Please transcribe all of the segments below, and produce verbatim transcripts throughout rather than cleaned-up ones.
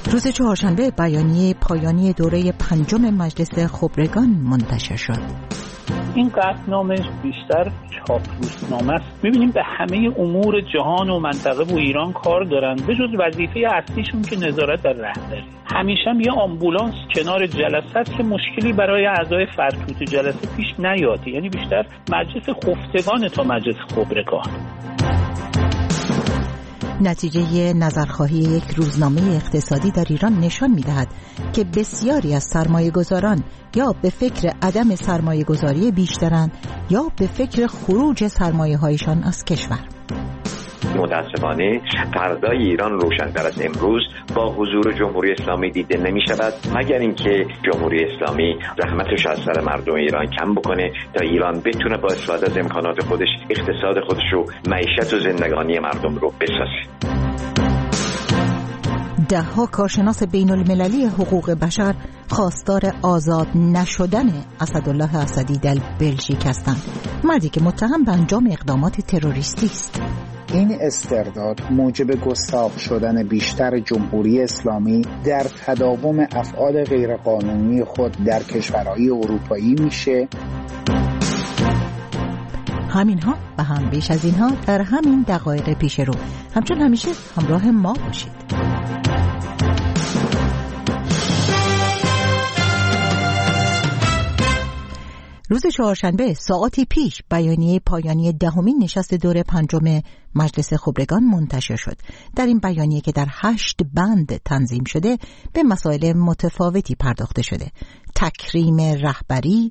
روز چهارشنبه بیانیه پایانی دوره پنجم مجلس خبرگان منتشر شد. این قطعنامه بیشتر چاپلوسنامه است. می‌بینیم به همه امور جهان و منطقه و ایران کار دارن، به جز وظیفه اصلیشون که نظارت بر رهبری. همیشه هم یه آمبولانس کنار جلسه است که مشکلی برای اعضای فرتوت جلسه پیش نیاد. یعنی بیشتر مجلس خفتگان تا مجلس خبرگان. نتیجه نظرخواهی یک روزنامه اقتصادی در ایران نشان می‌دهد که بسیاری از سرمایه‌گذاران یا به فکر عدم سرمایه‌گذاری بیشترند یا به فکر خروج سرمایه‌هایشان از کشور. متاسفانه فردای ایران روشن‌تر از امروز با حضور جمهوری اسلامی دیده نمی شود، مگر اینکه جمهوری اسلامی زحمتش از سر مردم ایران کم بکنه تا ایران بتونه با استفاده از امکانات خودش اقتصاد خودش و معیشت و زندگانی مردم رو بسازه. ده ها کارشناس بین المللی حقوق بشر خواستار آزاد نشدن اسدالله اسدی در بلژیک هستند، مردی که متهم به انجام اقدامات تروریستی است. این استرداد موجب گستاخ شدن بیشتر جمهوری اسلامی در تداوم افعال غیرقانونی خود در کشورهای اروپایی میشه. همینها و هم بیش از اینها در همین دقایق پیش رو. همچون همیشه همراه ما باشید. روز چهارشنبه ساعاتی پیش بیانیه پایانی دهمین نشست دور پنجم مجلس خبرگان منتشر شد. در این بیانیه که در هشت بند تنظیم شده به مسائل متفاوتی پرداخته شده: تکریم رهبری،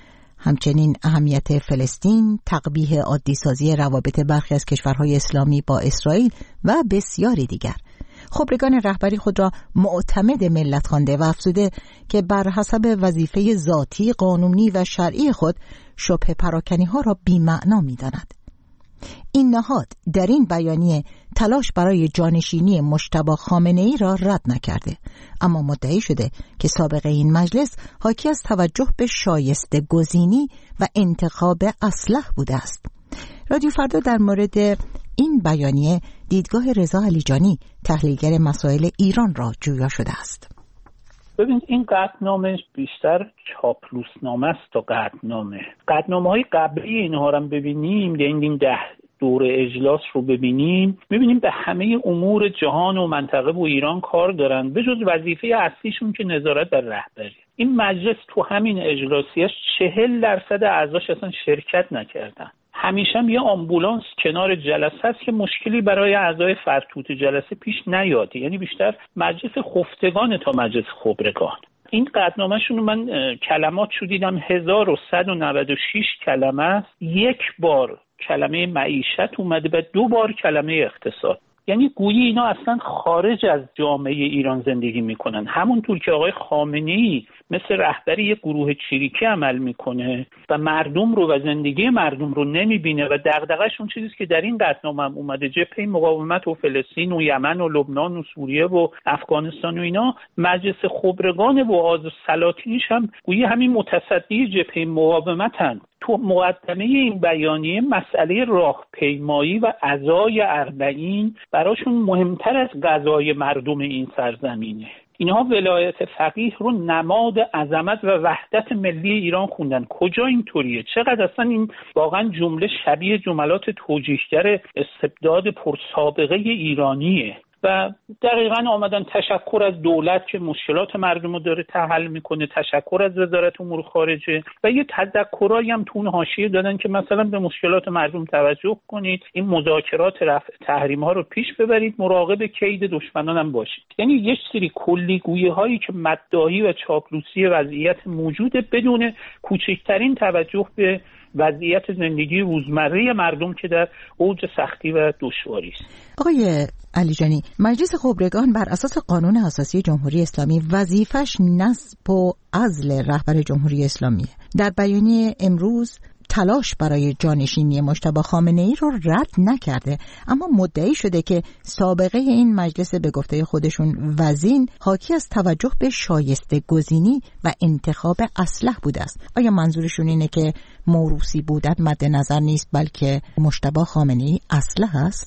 همچنین اهمیت فلسطین، تقبیح عادی سازی روابط برخی از کشورهای اسلامی با اسرائیل و بسیاری دیگر. خبرگان رهبری خود را معتمد ملت خوانده و افزوده که بر حسب وظیفه ذاتی، قانونی و شرعی خود شبه پراکنی ها را بی‌معنا می‌داند. این نهاد در این بیانیه تلاش برای جانشینی مجتبی خامنه‌ای را رد نکرده، اما مدعی شده که سابقه این مجلس حاکی از توجه به شایسته گزینی و انتخاب اصلح بوده است. رادیو فردا در مورد این بیانیه دیدگاه رضا علیجانی، تحلیلگر مسائل ایران، را جویا شده است. ببین، این قطعنامه بیشتر چاپلوسنامه است تا قطعنامه. قطعنامه‌های قبلی اینها رو ببینیم، این ده دور اجلاس رو ببینیم، می‌بینیم به همه امور جهان و منطقه و ایران کار دارن، به جز وظیفه اصلیشون که نظارت بر رهبری. این مجلس تو همین اجلاسیش چهل درصد اعضاش اصلا شرکت نکردن. همیشه هم یه آمبولانس کنار جلسه است که مشکلی برای اعضای فرتوت جلسه پیش نیاد. یعنی بیشتر مجلس خفتگان تا مجلس خبرگان. این قطعنامه‌شون رو من کلمات شو دیدم هزار و صد و نود و شش کلمه است. یک بار کلمه معیشت اومده و دو بار کلمه اقتصاد. یعنی گویی اینا اصلا خارج از جامعه ایران زندگی میکنن. همونطور که آقای خامنه‌ای مثل رهبری یک گروه چریکی عمل میکنه و مردم رو و زندگی مردم رو نمیبینه و دغدغه‌ش اون چیزیه که در این قطعنامه هم اومده، جبهه مقاومت و فلسطین و یمن و لبنان و سوریه و افغانستان و اینا. مجلس خبرگان وعاظ و سلاطینش هم گویی همین متصدی جبهه مقاومتن. تو مقدمه این بیانیه مسئله راهپیمایی و عزای اربعین براشون مهمتر از غذای مردم این سرزمینه. اینها ولایت فقیه رو نماد عظمت و وحدت ملی ایران خوندن. کجا اینطوریه؟ چقدر اصلا این واقعا جمله شبیه جملات توجیهگر استبداد پرسابقه ایرانیه. و دقیقاً آمدن تشکر از دولت که مشکلات مردم رو داره حل میکنه، تشکر از وزارت امور خارجه و یه تذکرایی هم تو اون حاشیه دادن که مثلا به مشکلات مردم توجه کنید، این مذاکرات رفع تحریم ها رو پیش ببرید، مراقب کید دشمنان هم باشید. یعنی یک سری کلیگویی هایی که مداحی و چاپلوسی وضعیت موجوده بدون کوچکترین توجه به وضعیت زندگی روزمره مردم که در اوج سختی و دشواری است. آقای علیجانی، مجلس خبرگان بر اساس قانون اساسی جمهوری اسلامی وظیفش نصب و عزل رهبر جمهوری اسلامیه. در بیانیه امروز تلاش برای جانشینی مجتبی خامنه‌ای رو رد نکرده، اما مدعی شده که سابقه این مجلس به گفته خودشون وزین حاکی از توجه به شایسته گزینی و انتخاب اصلح بوده است. آیا منظورشون اینه که موروثی بودن مد نظر نیست بلکه مجتبی خامنه‌ای اصلح است؟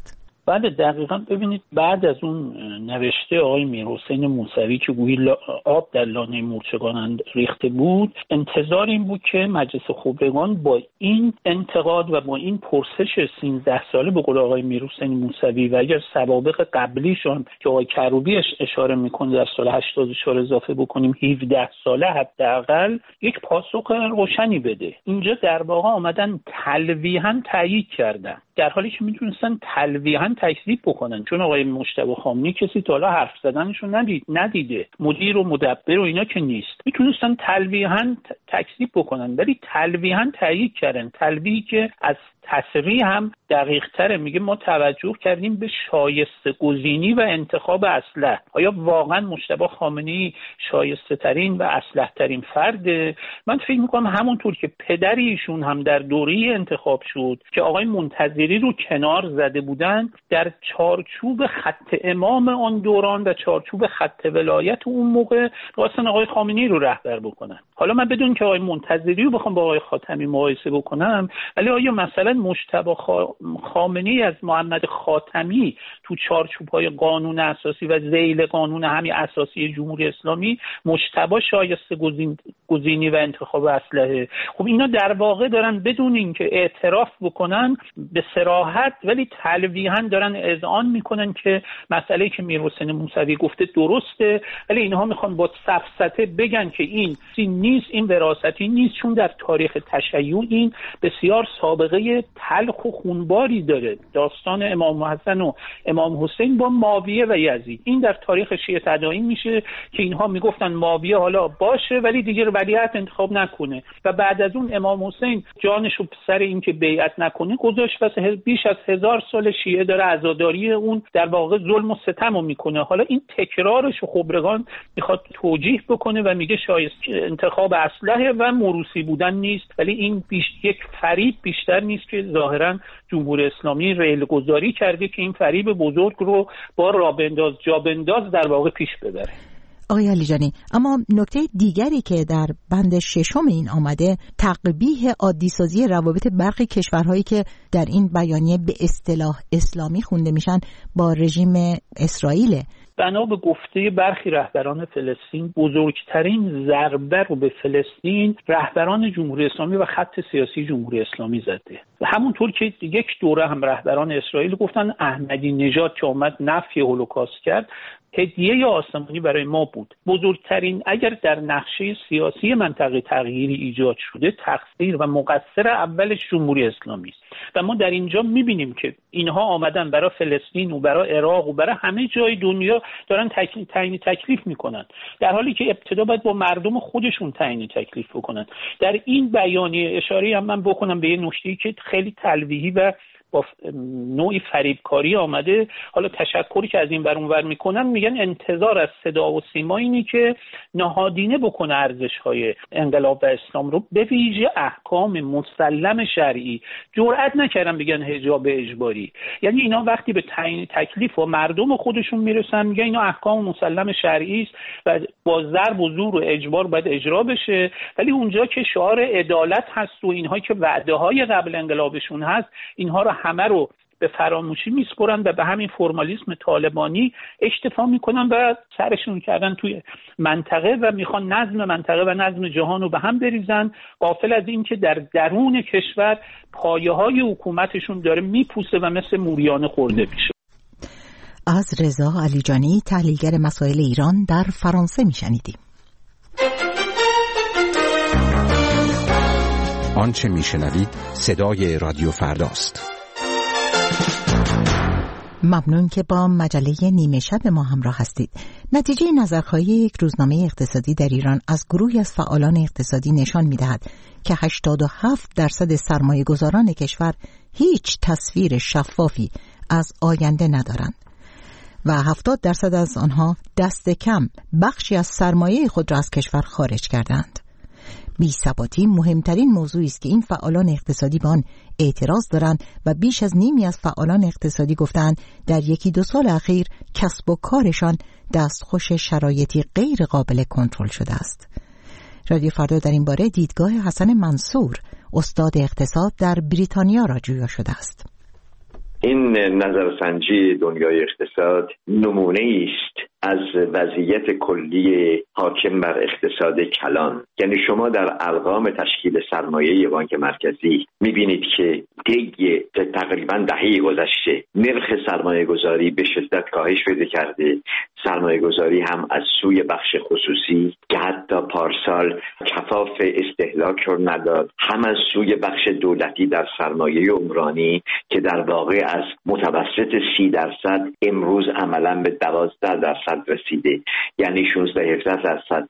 بعد دقیقاً ببینید بعد از اون نوشته آقای میرحسین موسوی که گویی آب در لانه مورچگان ریخته بود، انتظار این بود که مجلس خبرگان با این انتقاد و با این پرسش سیزده ساله به قول آقای میرحسین موسوی و اگر سوابق قبلیشون که آقای کروبی اشاره میکنه در سال هشتاد و چهار اضافه بکنیم هفده ساله حداقل، یک پاسخ روشنی بده. اینجا در واقع آمدن تلویحاً تایید کردن، در حالی که میتونستن تلویحاً تکذیب بکنن، چون آقای مجتبی خامنه‌ای کسی تا حالا حرف زدنشون ندید ندیده مدیر و مدبر و اینا که نیست، میتونستن تلویحاً تکذیب بکنن ولی تلویحاً تایید کردن. تلویحی که از تصریح هم دقیق تره، میگه ما توجه کردیم به شایسته گزینی و انتخاب اصلح. آیا واقعا مجتبی خامنه‌ای شایسته ترین و اصلح ترین فرده؟ من فکر میکنم همونطور که پدری ایشون هم در دوره انتخاب شد که آقای منتظری رو کنار زده بودن، در چارچوب خط امام آن دوران و چارچوب خط ولایت اون موقع واسه آقای خامنه‌ای رو رهبر بکنن. حالا من بدون که آقای منتظری رو بخوام با آقای خاتمی مقایسه بکنم، ولی آیا مثلا مجتبی خامنه‌ای از محمد خاتمی تو چارچوب‌های قانون اساسی و ذیل قانون همین اساسی جمهوری اسلامی مجتبی شایسته گزین گزینی و انتخاب اسلحه؟ خب اینا در واقع دارن بدون اینکه اعتراف بکنن به صراحت ولی تلویحاً دارن اذعان میکنن که مسئله که میرحسین موسوی گفته درسته، ولی اینها میخوان با سفسطه بگن که این نیست، این وراثتی نیست، چون در تاریخ تشیع این بسیار سابقه تلخ و خونباری داره. داستان امام حسن و امام حسین با معاویه و یزید، این در تاریخ شیعه تداعی میشه که اینها میگفتن معاویه حالا باشه ولی دیگه ولیعت انتخاب نکنه و بعد از اون امام حسین جانشو سر این که بیعت نکنه گذاشت. پس بیش از هزار سال شیعه داره عزاداری اون در واقع ظلم و ستم رو میکنه. حالا این تکرارش خبرگان میخواد توجیه بکنه و میگه شایسته انتخاب اسلحه و موروثی بودن نیست، ولی این بیش یک فریب بیشتر نیست که ظاهرا جمهوری اسلامی ریل گذاری کرده که این فریب بزرگ رو با رابنداز جابنداز در واقع پیش ببره. آقای علیجانی، اما نکته دیگری که در بند ششم این آمده تقبیح عادی‌سازی روابط برخی کشورهایی که در این بیانیه به اصطلاح اسلامی خونده میشن با رژیم اسرائیل. بنا به گفته برخی رهبران فلسطین بزرگترین ضربه رو به فلسطین رهبران جمهوری اسلامی و خط سیاسی جمهوری اسلامی زده. و همونطور که یک دوره هم رهبران اسرائیل گفتن احمدی نژاد که اومد نفی هولوکاست کرد هدیه آسمانی برای ما بود. بزرگترین اگر در نقشه سیاسی منطقه تغییری ایجاد شده تقصیر و مقصر اولش جمهوری اسلامی است و ما در اینجا میبینیم که اینها آمدن برای فلسطین و برای عراق و برای همه جای دنیا دارن تعیین تکلیف میکنن، در حالی که ابتدا باید با مردم خودشون تعیین تکلیف بکنن. در این بیانیه اشاره هم من بکنم به یه نکته‌ای که خیلی تلویحی و با نوعی فریبکاری آمده. حالا تشکری که از این ور اون ور میکنن، میگن انتظار از صدا و سیما اینی که نهادینه بکنه ارزش‌های انقلاب و اسلام رو، به ویژه احکام مسلم شرعی. جرئت نکردن بگن حجاب اجباری، یعنی اینا وقتی به تعیین تکلیف و مردم خودشون میرسن میگن اینا احکام مسلم شرعی است و با ضرب و زور و اجبار باید اجرا بشه، ولی اونجا که شعار عدالت هست و اینها که وعده‌های قبل انقلابشون هست اینها رو همه رو به فراموشی میسپرن و به همین فرمالیسم طالبانی اکتفا میکنن و سرشون کردن توی منطقه و میخوان نظم منطقه و نظم جهان رو به هم بریزن، غافل از این که در درون کشور پایه های حکومتشون داره میپوسه و مثل موریانه خورده میشه. از رضا علیجانی، تحلیلگر مسائل ایران در فرانسه میشنیدیم. آنچه میشنوید صدای رادیو فرداست. ممنون که با مجله نیمه شب ما همراه هستید. نتیجه نظرخواهی یک روزنامه اقتصادی در ایران از گروهی از فعالان اقتصادی نشان می‌دهد که هشتاد و هفت درصد سرمایه‌گذاران کشور هیچ تصویر شفافی از آینده ندارند و هفتاد درصد از آنها دست کم بخشی از سرمایه خود را از کشور خارج کردند. بی‌ثباتی مهمترین موضوعی است که این فعالان اقتصادی به آن اعتراض دارند و بیش از نیمی از فعالان اقتصادی گفتند در یکی دو سال اخیر کسب و کارشان دستخوش شرایطی غیر قابل کنترل شده است. رادیو فردا در این باره دیدگاه حسن منصور، استاد اقتصاد در بریتانیا را جویا شده است. این این نظرسنجی دنیای اقتصاد نمونه است از وضعیت کلی حاکم بر اقتصاد کلان. یعنی شما در ارقام تشکیل سرمایه بانک مرکزی میبینید که طی تقریبا دهه گذشته نرخ سرمایه گذاری به شدت کاهش پیدا کرده. سرمایه گذاری هم از سوی بخش خصوصی که حتی پارسال کفاف استهلاک رو نداد، هم از سوی بخش دولتی در سرمایه عمرانی که در واقع از متوسط سی درصد امروز عملا به دوازده درصد رسیده. یعنی شانزده هفده درصد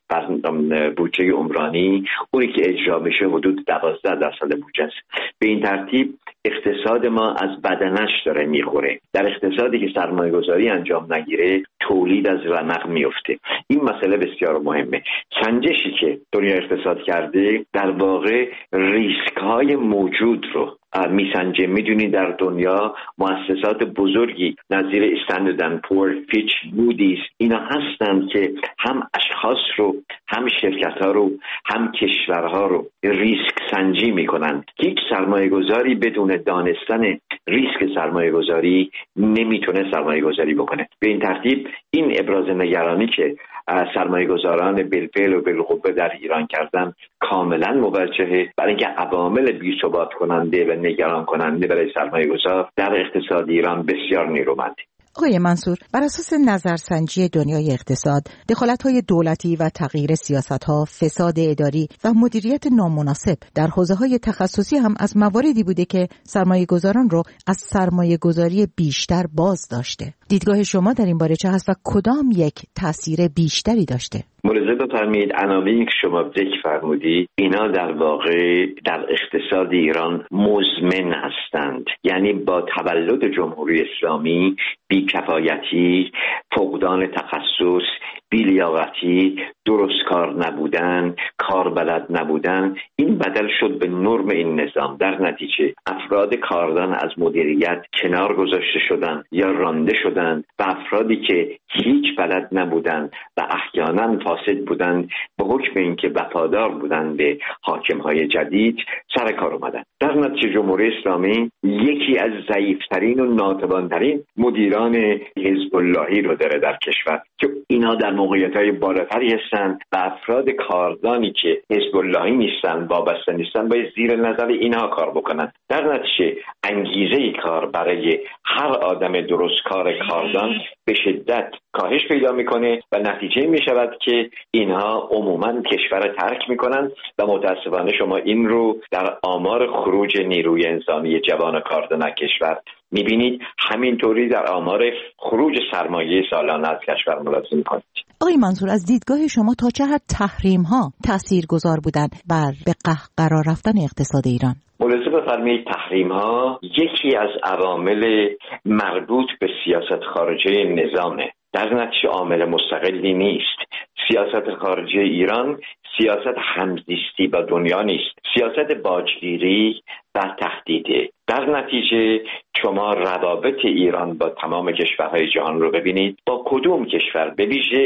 بودجه عمرانی اونی که اجرا میشه حدود دوازده درصد بودجه است. به این ترتیب اقتصاد ما از بدنش داره میخوره. در اقتصادی که سرمایه گذاری انجام نگیره تولید از رمق میفته. این مسئله بسیار مهمه. سنجشی که دنیا اقتصاد کرده در واقع ریسک های موجود رو میسنجه. میدونی در دنیا مؤسسات بزرگی نظیر استاندارد اند پور، فیچ، مودیز اینا هستند که هم اشخاص رو، هم شرکت ها رو، هم کشورها رو ریسک سنجی میکنند. هیچ سرمایه گذاری بدون دانستن ریسک سرمایه گذاری نمیتونه سرمایه گذاری بکنه. به این ترتیب این ابراز نگرانی که سرمایه گذاران بالفعل و بالقوه در ایران کردن کاملا موجهه، برای اینکه عوامل بی‌ثبات کننده و نگران کننده برای سرمایه گذار در اقتصاد ایران بسیار نیرومنده. آقای منصور، بر اساس نظرسنجی دنیای اقتصاد، دخالت‌های دولتی و تغییر سیاست‌ها، فساد اداری و مدیریت نامناسب در حوزه‌های تخصصی هم از مواردی بوده که سرمایه‌گذاران رو از سرمایه‌گذاری بیشتر باز داشته. دیدگاه شما در این باره چه هست و کدام یک تأثیر بیشتری داشته؟ ملاحظه بفرمایید عناوینی که شما ذکر فرمودید اینا در واقع در اقتصاد ایران مزمن هستند. یعنی با تولد جمهوری اسلامی بی‌کفایتی، فقدان تخصص، بی‌لیاقتی، درست کار نبودن، کار بلد نبودن، این بدل شد به نرم این نظام. در نتیجه افراد کاردان از مدیریت کنار گذاشته شدند یا رانده شدند و افرادی که هیچ بلد نبودند و احیانا فاسد بودند به حکم اینکه وفادار بودند به حاکم‌های جدید سر کار اومدند. در نتیجه جمهوری اسلامی یکی از ضعیف‌ترین و ناتوان‌ترین مدیران حزب اللهی رو داره در کشور که اینا در موقعیت‌های بالاتری هستند و افراد کاردانی که حزب اللهی نیستن، وابسته نیستن، باید زیر نظر اینها کار بکنن. در نتیجه انگیزه کار برای هر آدم درست کار کاردان به شدت کاهش پیدا میکنه و نتیجه میشود که اینها عموما کشور ترک میکنن و متاسفانه شما این رو در آمار خروج نیروی انسانی جوان کاردان کشور میبینید. همینطوری در آمار خروج سرمایه سالانه از کشور ملاحظه میکنید. آقای منصور، از دیدگاه شما تا چه حد تحریم ها تأثیر گذار بودن بر به قهقرا رفتن اقتصاد ایران؟ ملاحظه بفرمایید تحریم ها یکی از عوامل مربوط به سیاست خارجی نظامه. در نتیجه عامل مستقلی نیست. سیاست خارجی ایران سیاست همزیستی با دنیا نیست، سیاست باجگیری و تهدیده. در نتیجه شما روابط ایران با تمام کشورهای جهان رو ببینید. با کدوم کشور؟ به ویژه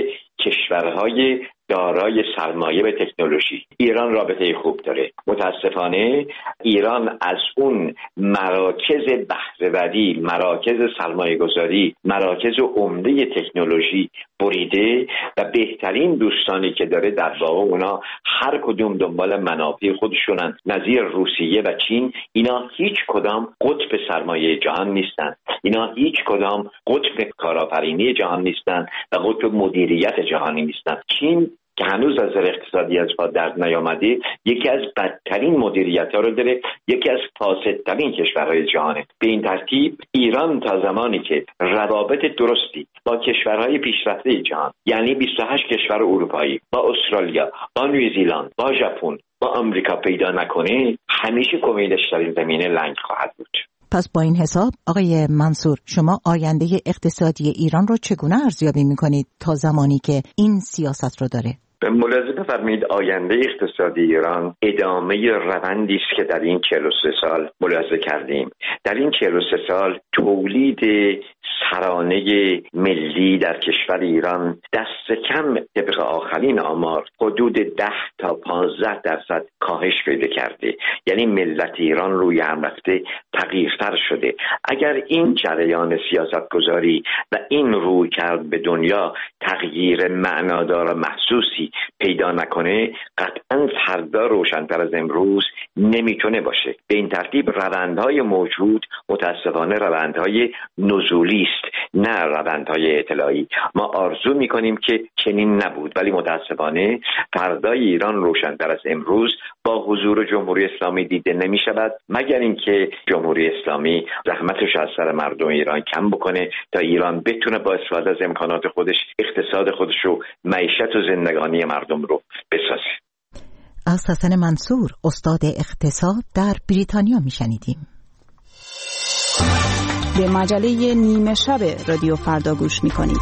کشورهای دارای سرمایه به تکنولوژی ایران رابطه خوب داره. متاسفانه ایران از اون مراکز بهره‌وری، مراکز سرمایه گذاری، مراکز عمده تکنولوژی بریده و بهترین دوستانی که داره در واقع اونا هر کدوم دنبال منافع خودشونن، نظیر روسیه و چین. اینا هیچ کدام قطب سرمایه جهان نیستن، اینا هیچ کدام قطب کارآفرینی جهان نیستن و قطب مدیریت جهانی نیستن. چین که هنوز از اقتصادی از پا در نیامده یکی از بدترین مدیریت‌ها رو داره، یکی از فاسدترین کشورهای جهانه. به این ترتیب ایران تا زمانی که روابط درستی با کشورهای پیشرفته جهان، یعنی بیست و هشت کشور اروپایی، با استرالیا، با نیوزیلند، با ژاپن، با آمریکا پیدا نکنه، همیشه امیدش در این زمینه لنگ خواهد بود. پس با این حساب آقای منصور، شما آینده اقتصادی ایران رو چگونه ارزیابی می‌کنید تا زمانی که این سیاست رو داره؟ ملاحظه بفرمایید آینده اقتصادی ایران ادامه روندی است که در این چهل و سه سال ملاحظه کردیم. در این چهل و سه سال تولید ترانه ملی در کشور ایران دست کم طبق آخرین آمار حدود ده تا پانزده درصد کاهش پیدا کرده. یعنی ملت ایران روی هم رفته تغییرتر شده. اگر این جریان سیاستگذاری و این روی کرد به دنیا تغییر معنادار و محسوسی پیدا نکنه، قطعا فردا روشن‌تر از امروز نمیتونه باشه. به این ترتیب روندهای موجود متاسفانه روندهای نزولی است، نه روندهای اطلاعی. ما آرزو میکنیم که چنین نبود، ولی متاسفانه فردای ایران روشن‌تر از امروز با حضور جمهوری اسلامی دیده نمیشود، مگر اینکه جمهوری اسلامی زحمتش از سر مردم ایران کم بکنه تا ایران بتونه با استفاده از امکانات خودش اقتصاد خودش و معیشت و زندگانی مردم رو بسازه. از حسن منصور، استاد اقتصاد در بریتانیا میشنیدیم. به مجله نیمه شب رادیو فردا گوش میکنید.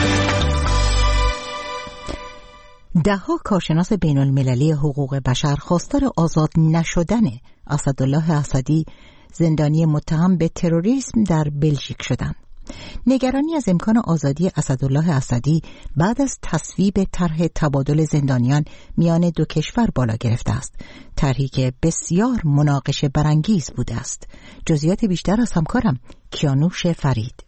دهها کارشناس بین المللی حقوق بشر خواستار آزاد نشدن اسدالله اسدی، زندانی متهم به تروریسم در بلژیک شدند. نگرانی از امکان آزادی اسدالله اسدی بعد از تصویب طرح تبادل زندانیان میان دو کشور بالا گرفته است، طرحی که بسیار مناقشه برانگیز بوده است. جزئیات بیشتر از همکارم کیانوش فرید.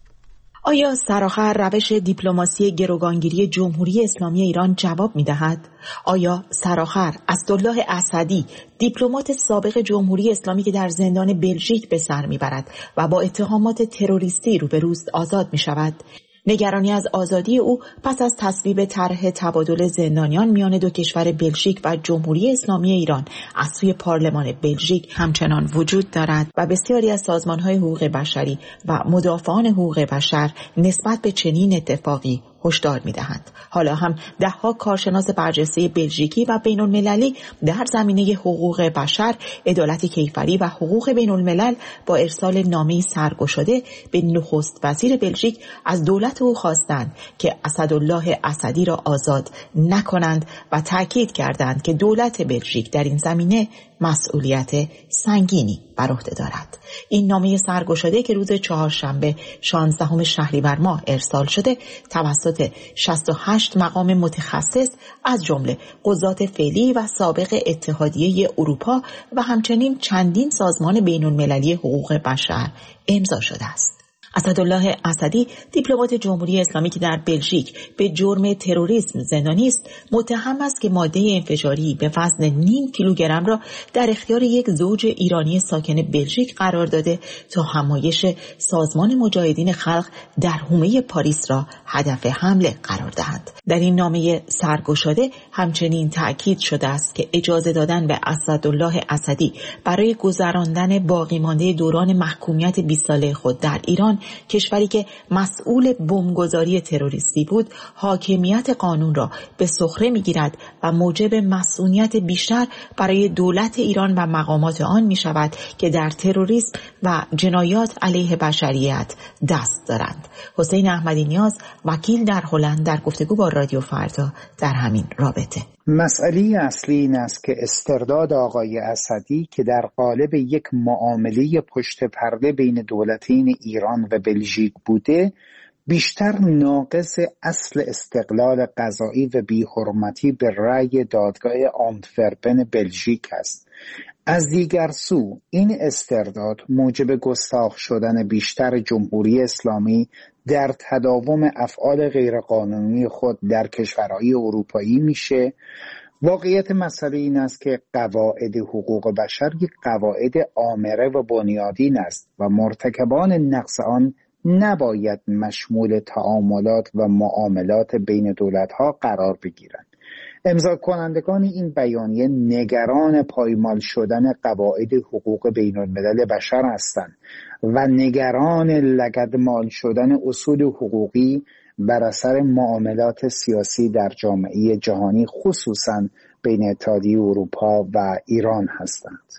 آیا سرآخر روش دیپلماسی گروگانگیری جمهوری اسلامی ایران جواب می‌دهد؟ آیا سرآخر اسدالله اسدی، دیپلمات سابق جمهوری اسلامی که در زندان بلژیک به سر می‌برد و با اتهامات تروریستی روبروست، آزاد می‌شود؟ نگرانی از آزادی او پس از تصویب طرح تبادل زندانیان میان دو کشور بلژیک و جمهوری اسلامی ایران از سوی پارلمان بلژیک همچنان وجود دارد و بسیاری از سازمان‌های حقوق بشری و مدافعان حقوق بشر نسبت به چنین اتفاقی هشدار می‌دهند. حالا هم ده‌ها کارشناس برجسته بلژیکی و بین‌المللی در زمینه حقوق بشر، عدالت کیفری و حقوق بین‌الملل با ارسال نامه‌ای سرگشاده به نخست وزیر بلژیک از دولت او خواستند که اسدالله اسدی را آزاد نکنند و تاکید کردند که دولت بلژیک در این زمینه مسئولیت سنگینی بر عهده دارد. این نامه سرگشاده که روز چهارشنبه شانزدهم شهریور ماه ارسال شده توسط شصت و هشت مقام متخصص از جمله قضات فعلی و سابق اتحادیه اروپا و همچنین چندین سازمان بین‌المللی حقوق بشر امضا شده است. اسدالله اسدی، دیپلمات جمهوری اسلامی که در بلژیک به جرم تروریسم زندانی است، متهم است که ماده انفجاری به وزن نیم کیلوگرم را در اختیار یک زوج ایرانی ساکن بلژیک قرار داده تا همایش سازمان مجاهدین خلق در حومه پاریس را هدف حمله قرار دهند. در این نامه سرگشاده همچنین تأکید شده است که اجازه دادن به اسدالله اسدی برای گذراندن باقی مانده دوران محکومیت بیست ساله خود در ایران، کشوری که مسئول بمبگذاری تروریستی بود، حاکمیت قانون را به سخره می‌گیرد و موجب مسئولیت بیشتر برای دولت ایران و مقامات آن می‌شود که در تروریسم و جنایات علیه بشریت دست دارند. حسین احمدی نیاز، وکیل در هلند، در گفتگو با رادیو فردا در همین رابطه: مسئله اصلی این است که استرداد آقای اسدی که در قالب یک معامله پشت پرده بین دولتین ایران و بلژیک بوده، بیشتر ناقص اصل استقلال قضایی و بی‌حرمتی به رأی دادگاه آنتورپن بلژیک است. از دیگر سو این استرداد موجب گستاخ شدن بیشتر جمهوری اسلامی در تداوم افعال غیرقانونی خود در کشورهای اروپایی میشه. واقعیت مسئله این است که قواعد حقوق بشر یک قواعد آمره و بنیادین است و مرتکبان نقض آن نباید مشمول تعاملات و معاملات بین دولت‌ها قرار بگیرند. امضا کنندگان این بیانیه نگران پایمال شدن قواعد حقوق بین الملل بشر هستند و نگران لگدمال شدن اصول حقوقی بر اثر معاملات سیاسی در جامعه جهانی، خصوصاً بین اتحادیه اروپا و ایران هستند.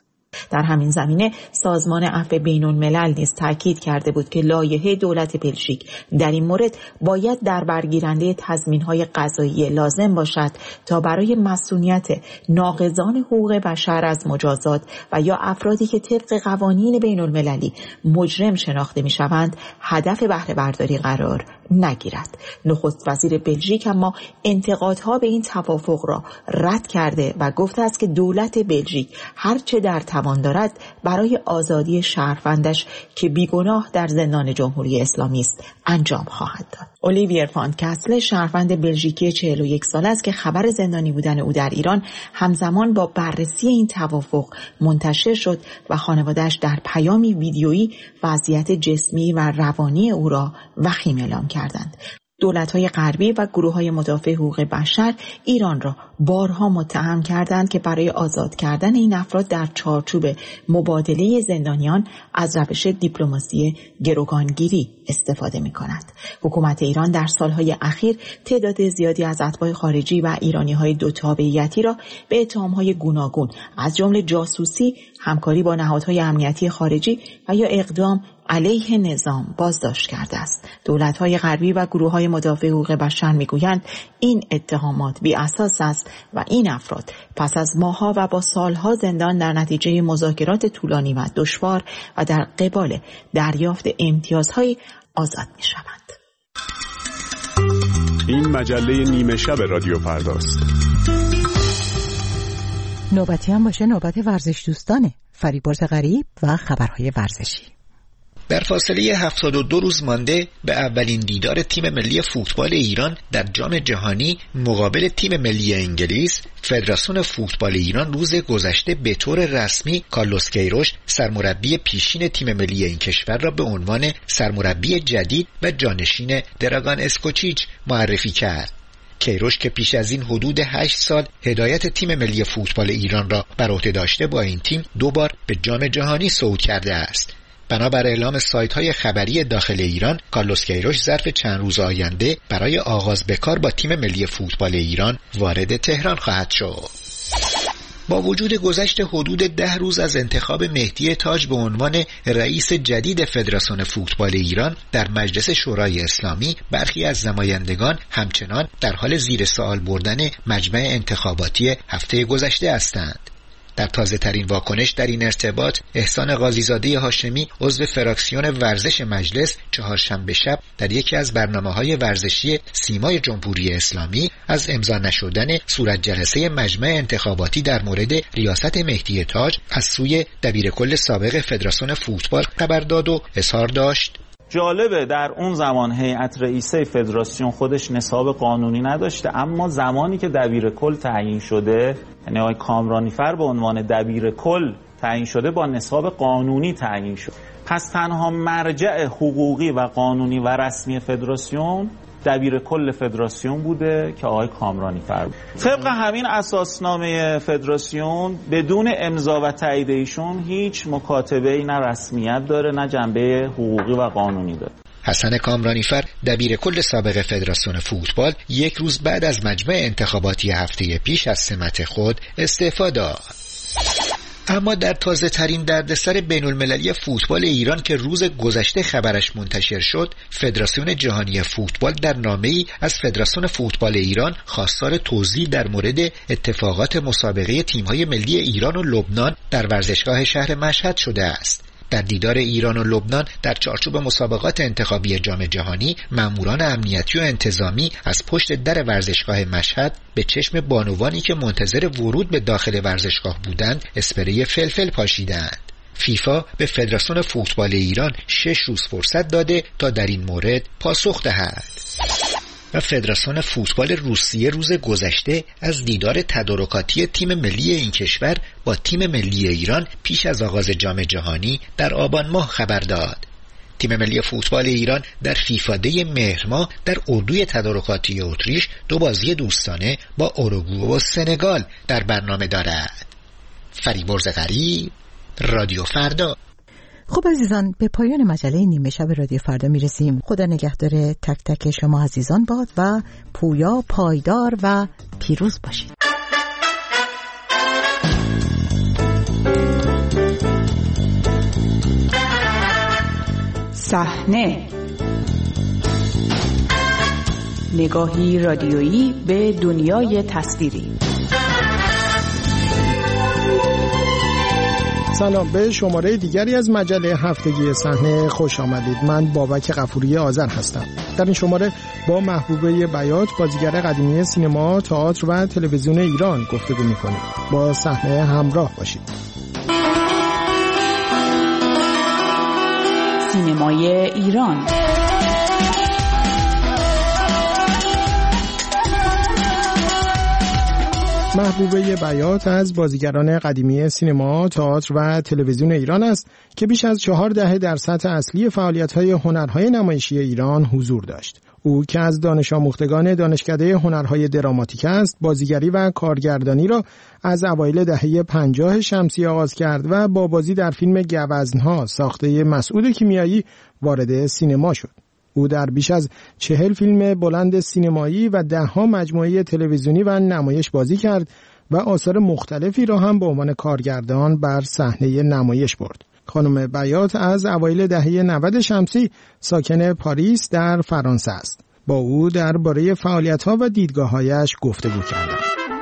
در همین زمینه سازمان عفو بین‌الملل نیز تاکید کرده بود که لایحه دولت بلژیک در این مورد باید در برگیرنده تضمین‌های قضایی لازم باشد تا برای مسئولیت ناقضان حقوق بشر از مجازات و یا افرادی که طبق قوانین بین‌المللی مجرم شناخته می‌شوند هدف بهره برداری قرار نگیرد. نخست وزیر بلژیک اما انتقادها به این توافق را رد کرده و گفته است که دولت بلژیک هرچه در توان دارد برای آزادی شهروندش که بیگناه در زندان جمهوری اسلامی است انجام خواهد داد. اولیویر فان کاسل شهروند بلژیکی چهل و یک ساله است که خبر زندانی بودن او در ایران همزمان با بررسی این توافق منتشر شد و خانواده‌اش در پیامی ویدیویی وضعیت جسمی و روانی او را وخیم اعلام کردند. دولت‌های غربی و گروه‌های مدافع حقوق بشر ایران را بارها متهم کردند که برای آزاد کردن این افراد در چارچوب مبادله زندانیان از روش دیپلماسی گروگانگیری استفاده می‌کند. حکومت ایران در سالهای اخیر تعداد زیادی از اتباع خارجی و ایرانی‌های دو تابعیتی را به اتهام‌های گوناگون از جمله جاسوسی، همکاری با نهادهای امنیتی خارجی و یا اقدام علیه نظام بازداشت کرده است. دولت‌های غربی و گروه‌های مدافع حقوق بشر می‌گویند این اتهامات بی اساس است و این افراد پس از ماه‌ها و با سال‌ها زندان در نتیجه مذاکرات طولانی و دشوار و در قبال دریافت امتیازهای آزاد می‌شوند. این مجله نیمه شب رادیو فرداست. نوبتی هم باشه نوبت ورزش دوستانه. فریبرز غریب و خبرهای ورزشی. در فاصله هفتاد و دو روز مانده به اولین دیدار تیم ملی فوتبال ایران در جام جهانی مقابل تیم ملی انگلیس، فدراسیون فوتبال ایران روز گذشته به طور رسمی کارلوس کیروش سرمربی پیشین تیم ملی این کشور را به عنوان سرمربی جدید و جانشین دراگان اسکوچیچ معرفی کرد. کیروش که پیش از این حدود هشت سال هدایت تیم ملی فوتبال ایران را بر عهده داشته با این تیم دو بار به جام جهانی صعود کرده است. بنابر اعلام سایت‌های خبری داخل ایران، کارلوس کیروش ظرف چند روز آینده برای آغاز به کار با تیم ملی فوتبال ایران وارد تهران خواهد شد. با وجود گذشت حدود ده روز از انتخاب مهدی تاج به عنوان رئیس جدید فدراسیون فوتبال ایران، در مجلس شورای اسلامی برخی از نمایندگان همچنان در حال زیر سوال بردن مجمع انتخاباتی هفته گذشته هستند. در تازه ترین واکنش در این ارتباط، احسان قاضیزاده هاشمی عضو فراکسیون ورزش مجلس چهارشنبه شب در یکی از برنامه‌های ورزشی سیمای جمهوری اسلامی از امضا نشدن صورت جلسه مجمع انتخاباتی در مورد ریاست مهدی تاج از سوی دبیرکل سابق فدراسیون فوتبال خبر داد و اظهار داشت: جالبه در اون زمان هیئت رئیسه فدراسیون خودش نصاب قانونی نداشته، اما زمانی که دبیر کل تعیین شده، یعنی آقای کامرانیفر به عنوان دبیر کل تعیین شده، با نصاب قانونی تعیین شد. پس تنها مرجع حقوقی و قانونی و رسمی فدراسیون دبیر کل فدراسیون بوده که آقای کامرانیفر بود. طبق همین اساسنامه فدراسیون بدون امضا و تایید ایشون هیچ مکاتبه‌ای نه رسمیت داره نه جنبه حقوقی و قانونی داره. حسن کامرانیفر دبیر کل سابق فدراسیون فوتبال یک روز بعد از مجمع انتخاباتی هفته پیش از سمت خود استعفا داد. اما در تازه ترین دردسر بین المللی فوتبال ایران که روز گذشته خبرش منتشر شد، فدراسیون جهانی فوتبال در نامه‌ای از فدراسیون فوتبال ایران خواستار توضیح در مورد اتفاقات مسابقه تیم‌های ملی ایران و لبنان در ورزشگاه شهر مشهد شده است. در دیدار ایران و لبنان در چارچوب مسابقات انتخابی جام جهانی، ماموران امنیتی و انتظامی از پشت در ورزشگاه مشهد به چشم بانوانی که منتظر ورود به داخل ورزشگاه بودند اسپری فلفل پاشیدند. فیفا به فدراسیون فوتبال ایران شش روز فرصت داده تا در این مورد پاسخ دهد. و فدراسیون فوتبال روسیه روز گذشته از دیدار تدارکاتی تیم ملی این کشور با تیم ملی ایران پیش از آغاز جام جهانی در آبان ماه خبر داد. تیم ملی فوتبال ایران در فیفا دی مهر ماه در اردوی تدارکاتی اتریش دو بازی دوستانه با اوروگوئه و سنگال در برنامه دارد. فریبرز غریب، رادیو فردا. خب عزیزان، به پایان مجله نیمه شب رادیو فردا میرسیم. خدا نگهدار تک تک شما عزیزان باد و پویا، پایدار و پیروز باشید. صحنه، نگاهی رادیویی به دنیای تصویری. سلام، به شماره دیگری از مجله هفتگی صحنه خوش آمدید. من بابک غفوری آذر هستم. در این شماره با محبوبه بیات، بازیگر قدیمی سینما، تئاتر و تلویزیون ایران گفتگو می‌کنیم. با صحنه همراه باشید. سینمای ایران. محبوبه بیات از بازیگران قدیمی سینما، تئاتر و تلویزیون ایران است که بیش از چهار دهه در سطح اصلی فعالیت‌های هنرهای نمایشی ایران حضور داشت. او که از دانش آموختگان دانشکده هنرهای دراماتیک است، بازیگری و کارگردانی را از اوایل دهه پنجاه شمسی آغاز کرد و با بازی در فیلم گوزن‌ها ساخته مسعود کیمیایی وارد سینما شد. او در بیش از چهل فیلم بلند سینمایی و ده‌ها مجموعه تلویزیونی و نمایش بازی کرد و آثار مختلفی را هم به عنوان کارگردان بر صحنه نمایش برد. خانم بیات از اوایل دهه نود شمسی ساکن پاریس در فرانسه است. با او درباره فعالیت‌ها و دیدگاه‌هایش گفتگو کردم.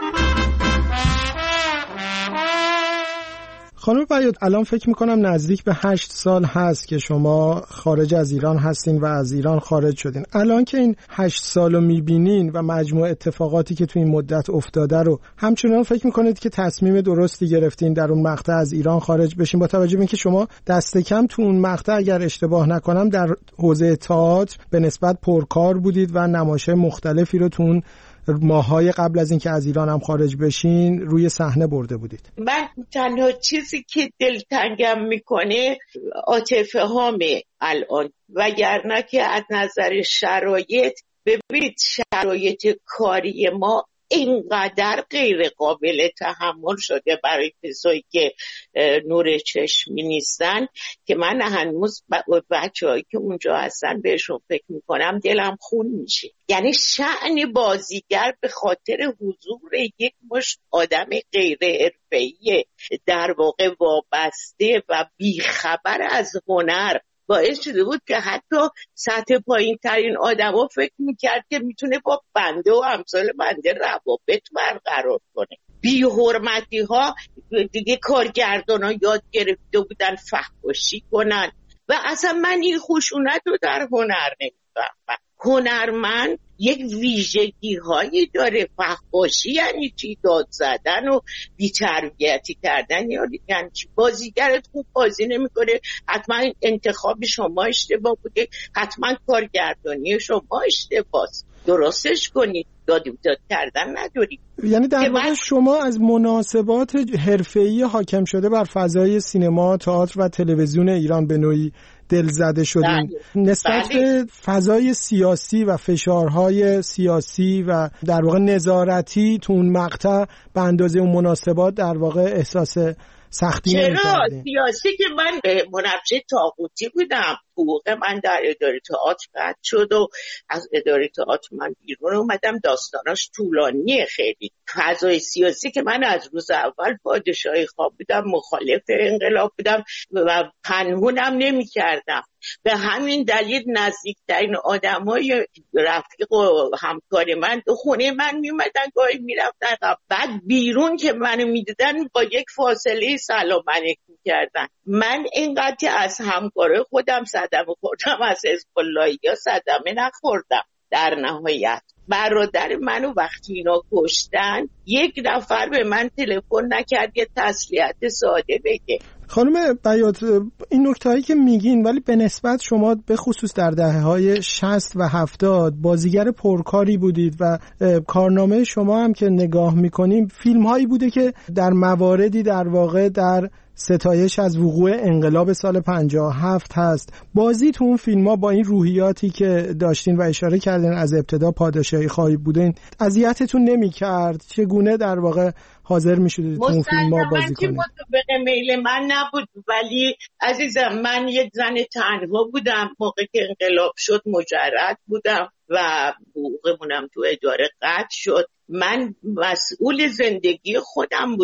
خانم بیات، الان فکر میکنم نزدیک به هشت سال هست که شما خارج از ایران هستین و از ایران خارج شدین. الان که این هشت سال رو میبینین و مجموع اتفاقاتی که تو این مدت افتاده رو، همچنان فکر میکنید که تصمیم درستی گرفتین در اون مقطع از ایران خارج بشین، با توجه به اینکه شما دست کم تو اون مقطع اگر اشتباه نکنم در حوزه تئاتر به نسبت پرکار بودید و نمایش‌های مختلفی رو تو اون ماهای قبل از اینکه از ایران هم خارج بشین روی صحنه برده بودید؟ من تنها چیزی که دلتنگم میکنه عاطفه هامه الان، وگرنه که از نظر شرایط، ببینید شرایط کاری ما اینقدر غیر قابل تحمل شده برای کسایی که نور چشمی نیستن که من هنوز بچه هایی که اونجا هستن بهشون فکر میکنم دلم خون میشه. یعنی شأن بازیگر به خاطر حضور یک مشت آدم غیر حرفه‌ای در واقع وابسته و بیخبر از هنر باعث شده بود که حتی سطح پایین ترین آدم ها فکر میکرد که میتونه با بنده و امثال بنده روابط برقرار کنه. بی حرمتی ها دیگه کارگردان ها یاد گرفته بودن فحاشی کنن و اصلا من این خشونت رو در هنر نمیفهمم. هنرمند یک ویژگی هایی داره. فحاشی یعنی چی؟ داد زدن و بی‌تربیتی کردن یعنی چی؟ بازیگرت خوب بازی نمیکنه، حتما انتخاب شما اشتباه بوده، حتما کارگردانی شما اشتباهه، درستش کنید. داد داد کردن نداری. یعنی در واقع من... شما از مناسبات حرفه‌ای حاکم شده بر فضای سینما، تئاتر و تلویزیون ایران به نوعی دل زده شدین. نسبت به فضای سیاسی و فشارهای سیاسی و در واقع نظارتی تو اون مقطع به اندازه اون مناسبات در واقع احساس سختی نمی‌کردین؟ چرا؟ سیاسی که من منبشه طاغوتی بودم. حقوق من در اداره تئاتر قطع شد و از اداره تئاتر من بیرون اومدم. داستاناش طولانیه خیلی. فضای سیاسی که من از روز اول پادشاهی خواه بودم، مخالف انقلاب بودم و پنهونم نمی کردم. به همین دلیل نزدیکترین آدم های رفیق و همکار من دو خونه من می اومدن، گاهی می رفتن، بعد بیرون که منو می دیدن با یک فاصله سلام علیک می کردن. من اینقدر از همکار خودم صدمه خوردم، از حزب الله یا صدمه نخوردم. در نهایت برادر منو وقتی اینا کشتن یک نفر به من تلفن نکرد یه تسلیت ساده بگه. خانم بیات، این نکته‌هایی که میگین، ولی به نسبت شما به خصوص در دهه‌های شصت و هفتاد بازیگر پرکاری بودید و کارنامه شما هم که نگاه میکنیم فیلم‌هایی بوده که در مواردی در واقع در ستایش از وقوع انقلاب سال پنجاه و هفت هست. بازی تو اون فیلم‌ها با این روحیاتی که داشتین و اشاره کردین از ابتدا پادشاهی خواهی بودین، اذیتتون نمی‌کرد؟ چگونه در واقع حاضر می‌شدید تو اون فیلم‌ها بازی کنید؟ مطابق میل من نبود، ولی عزیزم من یک زن تنها بودم موقع که انقلاب شد، مجرد بودم و حقوقمونم تو اداره قطع شد. من مسئول زندگی خودم بودم.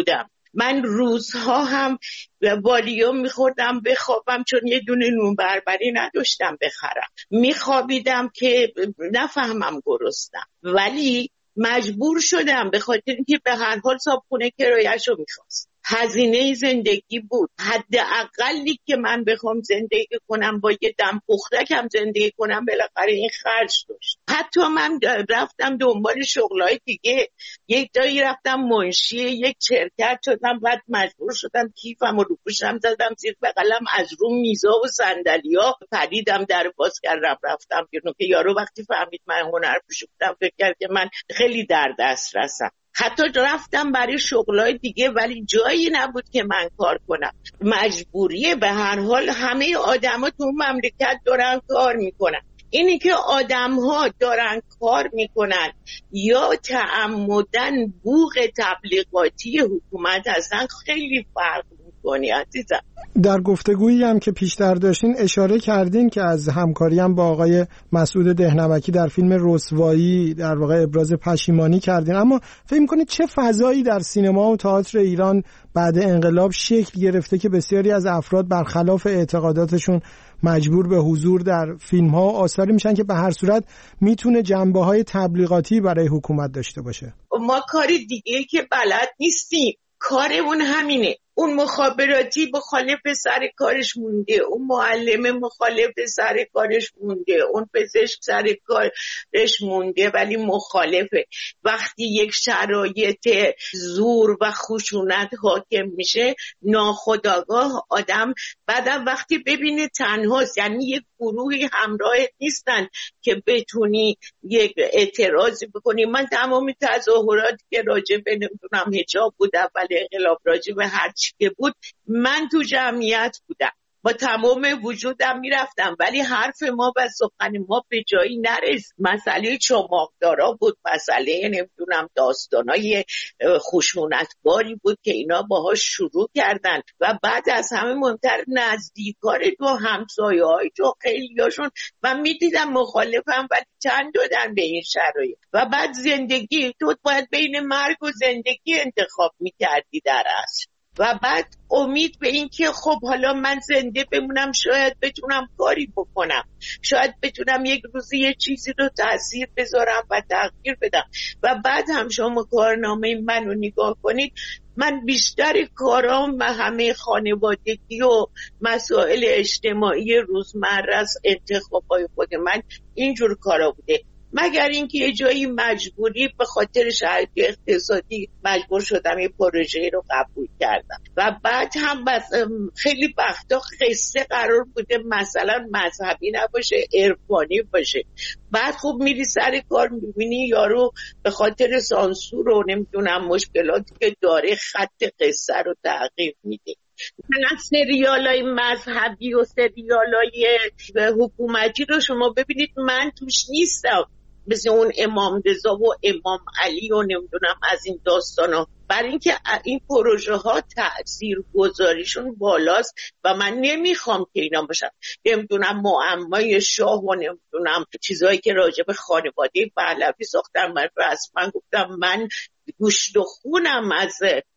من روزها هم والیوم میخوردم بخوابم، چون یه دونه نون بربری نداشتم بخرم. میخوابیدم که نفهمم گرسنم، ولی مجبور شدم به خاطر اینکه به هر حال صابخونه کرایه‌شو میخواست. هزینه زندگی بود. حداقلی که من بخوام زندگی کنم با یه دم پختکم زندگی کنم، بالاخره این خرج داشت. حتی من رفتم دنبال شغلای دیگه، یک جایی رفتم منشی یک شرکت شدم، بعد مجبور شدم کیفم رو پوشم زدم زیر بغلم، از رو میزا و صندلی‌ها پریدم، در باز کردم رفتم بیرون که یارو وقتی فهمید من هنرپیشه بودم فکر کرد که من خیلی در دسترسم. حتی رفتم برای شغلای دیگه، ولی جایی نبود که من کار کنم. مجبوریه، به هر حال همه آدما تو مملکت دارن کار میکنن. اینی که آدم‌ها دارن کار میکنن یا تعمدن بوق تبلیغاتی حکومت هستن خیلی فرق میکنه عزیزم. در گفتگویی هم که پیشتر داشتین اشاره کردین که از همکاری هم با آقای مسعود دهنوکی در فیلم رسوایی در واقع ابراز پشیمانی کردین، اما فکر می‌کنید چه فضایی در سینما و تئاتر ایران بعد انقلاب شکل گرفته که بسیاری از افراد برخلاف اعتقاداتشون مجبور به حضور در فیلم‌ها و آثاری میشن که به هر صورت میتونه جنبه‌های تبلیغاتی برای حکومت داشته باشه؟ ما کاری دیگه که بلد نیستیم، کارمون همینه. اون مخابراتی مخالف سر کارش مونده، اون معلم مخالف سر کارش مونده، اون پزشک سر کارش مونده، ولی مخالفه. وقتی یک شرایط زور و خشونت حاکم میشه، ناخودآگاه آدم بعدم وقتی ببینه تنهاست، یعنی یک گروهی همراه نیستن که بتونی یک اعتراضی بکنی. من تمام تظاهراتی که راجع به نمیدونم حجاب بود اول انقلاب، راجع به هر چی که بود، من تو جمعیت بودم، با تمام وجودم میرفتم، ولی حرف ما و سخن ما به جایی نرسید. مسئله چماقدارا بود، مسئله نمیدونم داستانای خشونتباری بود که اینا باهاش شروع کردن و بعد از همه مهمتر نزدیکار تو همسایه های تو خیلی هاشون من میدیدم مخالفم، ولی چند دادن به این شرایط. و بعد زندگی تو باید بین مرگ و زندگی انتخاب میکردی در اصل، و بعد امید به این که خب حالا من زنده بمونم، شاید بتونم کاری بکنم، شاید بتونم یک روزی یه چیزی رو تأثیر بذارم و تغییر بدم. و بعد هم شما کارنامه من رو نگاه کنید، من بیشتر کارام و همه خانوادگی و مسائل اجتماعی روزمره از انتخابای خود من اینجور کارا بوده، مگر اینکه یه جایی مجبوری به خاطر شرایط اقتصادی مجبور شدم یه پروژه رو قبول کردم. و بعد هم خیلی وقتا قصه قرار بوده مثلا مذهبی نباشه، عرفانی باشه، بعد خوب میری سر کار میبینی یارو به خاطر سانسور و نمیدونم مشکلاتی که داره خط قصه رو تغییر میده. من سریالای مذهبی و سریالای حکومتی رو شما ببینید من توش نیستم، مثل اون امام رضا و امام علی و نمیدونم از این داستانا، برای اینکه این پروژه ها تأثیر گذاریشون بالاست و من نمیخوام که اینا باشن نمیدونم معمای شاه و نمیدونم چیزایی که راجع به خانواده پهلوی ساختن. من رسما گفتم من گوشت و خونم از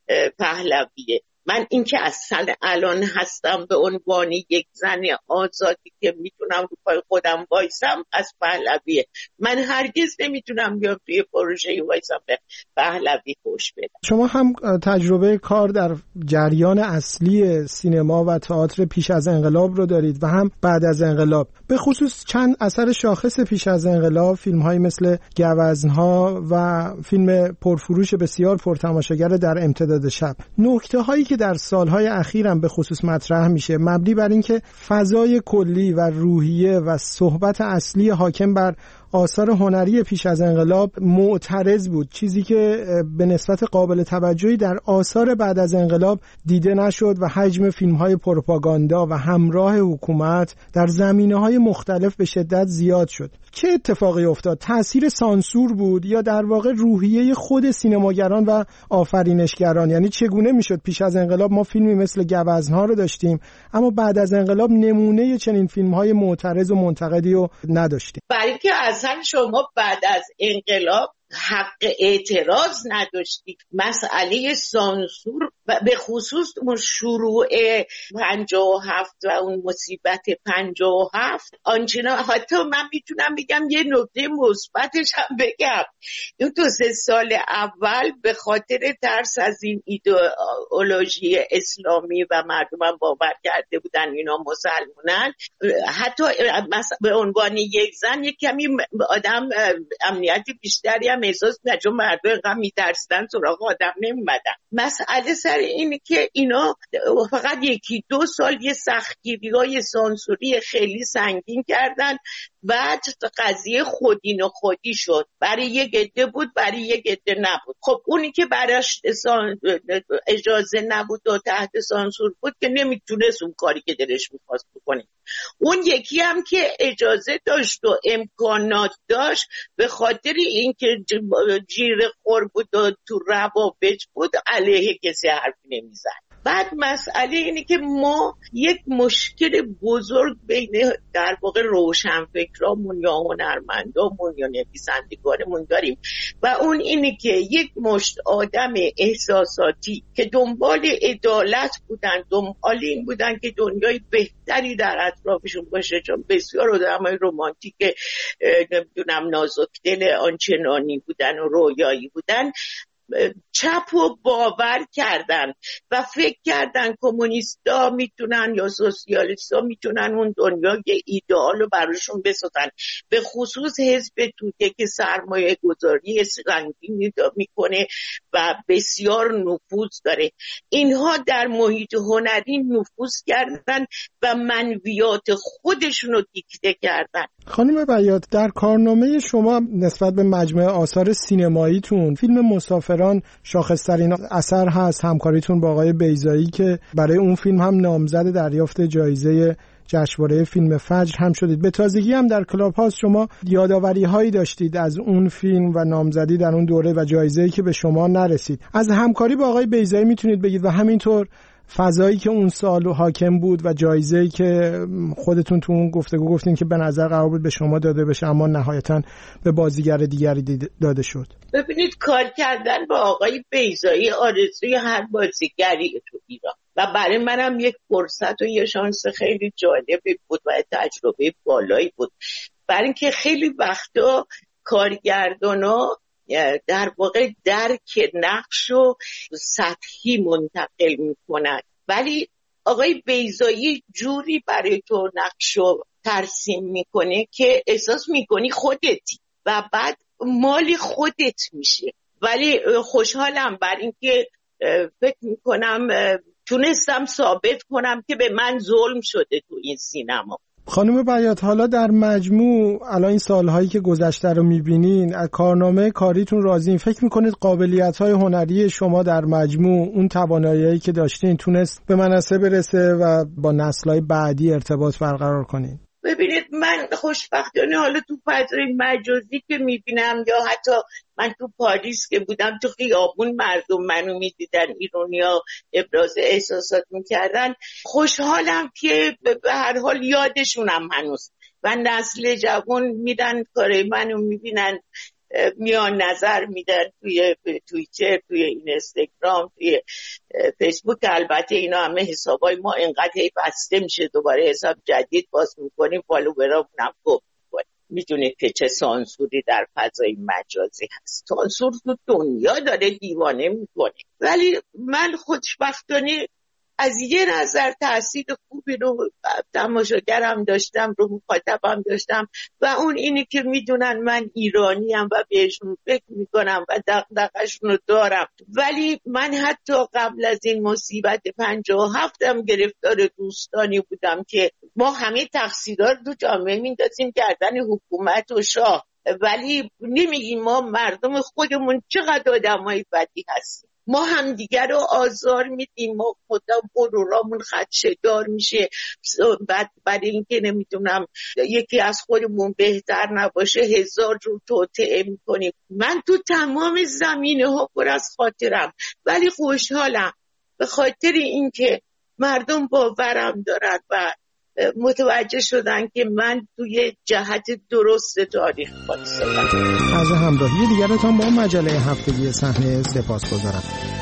پهلویه. من اینکه اصلا الان هستم به عنوان یک زن آزادی که میتونم رو پای خودم وایسم از پهلویه. من هرگز نمیتونم بیام توی پروژه وایسم به پهلوی خوش بدم. شما هم تجربه کار در جریان اصلی سینما و تئاتر پیش از انقلاب رو دارید و هم بعد از انقلاب، به خصوص چند اثر شاخص پیش از انقلاب، فیلم‌های مثل گوزن‌ها و فیلم پرفروش بسیار پرتماشاگر در امتداد شب. نکته‌هایی که در سالهای اخیرم به خصوص مطرح میشه مبنی بر اینکه فضای کلی و روحیه و صحبت اصلی حاکم بر آثار هنری پیش از انقلاب معترض بود، چیزی که به نسبت قابل توجهی در آثار بعد از انقلاب دیده نشد و حجم فیلم‌های پروپاگاندا و همراه حکومت در زمینه‌های مختلف به شدت زیاد شد. چه اتفاقی افتاد؟ تأثیر سانسور بود یا در واقع روحیه خود سینماگران و آفرینشگران؟ یعنی چگونه میشد پیش از انقلاب ما فیلمی مثل گوزن‌ها رو داشتیم اما بعد از انقلاب نمونه چنین فیلم‌های معترض و منتقدی رو نداشتیم؟ برای که اصلا شما بعد از انقلاب حق اعتراض نداشتی. مسئله سانسور به خصوص اون شروع پنجاه و هفت و اون مصیبت پنجاه و هفت آنچنان، حتی من میتونم بگم یه نکته مثبتش هم بگم، این دو سه سال اول به خاطر ترس از این ایدئولوژی اسلامی و مردم باور کرده بودن اینا مسلمانن، حتی به عنوان یک زن یک کمی آدم امنیت بیشتری هم احساس می‌کنه، چون مردم اینقدر می‌ترسیدن سراغ آدم نمی‌اومدن. مسئله سر اینه که اینا فقط یکی دو سال یه سختگیری‌های سانسوری خیلی سنگین کردن، بعد قضیه خودین و خودی شد، برای یک عده بود برای یک عده نبود. خب اونی که براش اجازه نبود و تحت سانسور بود که نمیتونست اون کاری که دلش می‌خواست بکنه. اون یکی هم که اجازه داشت و امکانات داشت، به خاطر اینکه جیر خور بود و تو روابط بود علیه کسی حرفی نمیزد. بعد مسئله اینه که ما یک مشکل بزرگ بین در واقع روشنفکرامون یا هنرمندامون یا نویسندگانمون داریم و اون اینه که یک مشت آدم احساساتی که دنبال عدالت بودن، دنبال این بودن که دنیای بهتری در اطرافشون باشه، چون بسیار آدمای رمانتیک نمیدونم نازک دل آنچنانی بودن و رویایی بودن، چپ و باور کردن و فکر کردن کمونیستا میتونن یا سوسیالیستا میتونن اون دنیای ایدئال رو براشون بسازن، به خصوص حزب توده که سرمایه گذاری سنگینی میکنه و بسیار نفوذ داره. اینها در محیط هنری نفوذ کردن و منویات خودشون رو دیکته کردن. خانم بیات، در کارنامه شما نسبت به مجموعه آثار سینماییتون فیلم مسافران شاخص‌ترین اثر هست، همکاریتون با آقای بیضایی که برای اون فیلم هم نامزد دریافت جایزه جشنواره فیلم فجر هم شدید. به تازگی هم در کلاب هاوس شما یادآوری هایی داشتید از اون فیلم و نامزدی در اون دوره و جایزه‌ای که به شما نرسید. از همکاری با آقای بیضایی میتونید بگید و همینطور فضایی که اون سال حاکم بود و جایزه‌ای که خودتون تو اون گفتگو گفتین که به نظر قرار بود به شما داده بشه اما نهایتاً به بازیگر دیگری داده شد. ببینید، کار کردن با آقای بیضایی آرزوی هر بازیگری تو ایران و برای منم یک فرصت و یه شانس خیلی جالبی بود و تجربه بالایی بود، برای اینکه خیلی وقتا کارگردانا در واقع درک نقش و سطحی منتقل میکنن، ولی آقای بیضایی جوری برای تو نقش رو ترسیم میکنه که احساس میکنی خودتی و بعد مالی خودت میشه. ولی خوشحالم بر اینکه فکر میکنم تونستم ثابت کنم که به من ظلم شده تو این سینما. خانم بیات، حالا در مجموع الان این سالهایی که گذشته رو میبینین، از کارنامه کاریتون راضین؟ فکر میکنید قابلیت‌های هنری شما در مجموع اون توانایی‌هایی که داشتین تونست به منصه برسه و با نسل‌های بعدی ارتباط برقرار کنین؟ ببینید، من خوشبختانه حالا تو فضای مجازی که میبینم یا حتی من تو پاریس که بودم تو خیابون مردم منو میدیدن، ایرانیا ابراز احساسات میکردن، خوشحالم که به هر حال یادشونم هنوز و نسل جوان میرن کارای منو میبینن، میان نظر میدن توی توییتر، توی اینستاگرام، توی فیسبوک. البته اینا همه حسابای ما اینقدر بسته میشه دوباره حساب جدید باز میکنیم، فالوورامون هم گفت میکنیم. میدونید که چه سانسوری در فضای مجازی هست. سانسور تو دنیا داره دیوانه میکنه، ولی من خوشبختانه از یه نظر تأثیر خوبی رو تماشاگرم داشتم، رو مخاطبم داشتم و اون اینه که میدونن من ایرانیم و بهشون فکر میکنم و دغدغه‌شون رو دارم. ولی من حتی قبل از این مصیبت پنجاه و هفتم گرفتار دوستانی بودم که ما همه تقصیرها رو تو جامعه میندازیم گردن حکومت و شاه، ولی نمیگیم ما مردم خودمون چقدر آدمای بدی هستیم. ما هم دیگر رو آزار میدیم، ما خدا برورامون خدشه‌دار میشه، بعد برای اینکه نمیدونم یکی از خودمون بهتر نباشه هزار رو توطئه میکنیم. من تو تمام زمینه ها پر از خاطرم، ولی خوشحالم به خاطر اینکه مردم باورم دارن و متوجه شدن که من توی جهت درست تاریخ وایسادم. از همراهی دیگرتان با مجله هفتگی صحنه سپاسگزارم.